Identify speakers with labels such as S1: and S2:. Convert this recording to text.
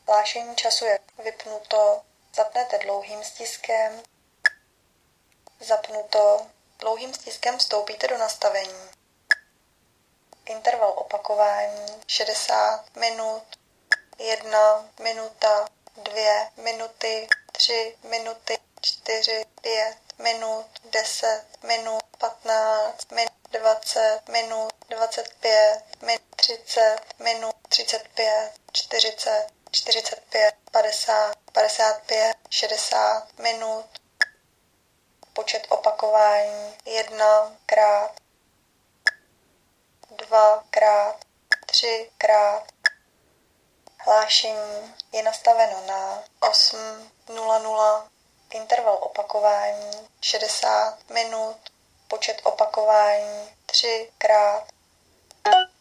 S1: Hlášení času je vypnuto. Zapnete dlouhým stiskem. Zapnuto. Dlouhým stiskem vstoupíte do nastavení. Interval opakování 60 minut, 1 minuta, 2 minuty, 3 minuty, 4, 5 minut, 10 minut, 15 minut, 20 minut, 25 minut, 30 minut, 35, 40, 45, 50, 55, 60 minut. Počet opakování 1 krát, 2 krát, 3 krát. Hlášení je nastaveno na 8:00. Interval opakování 60 minut. Počet opakování 3 krát.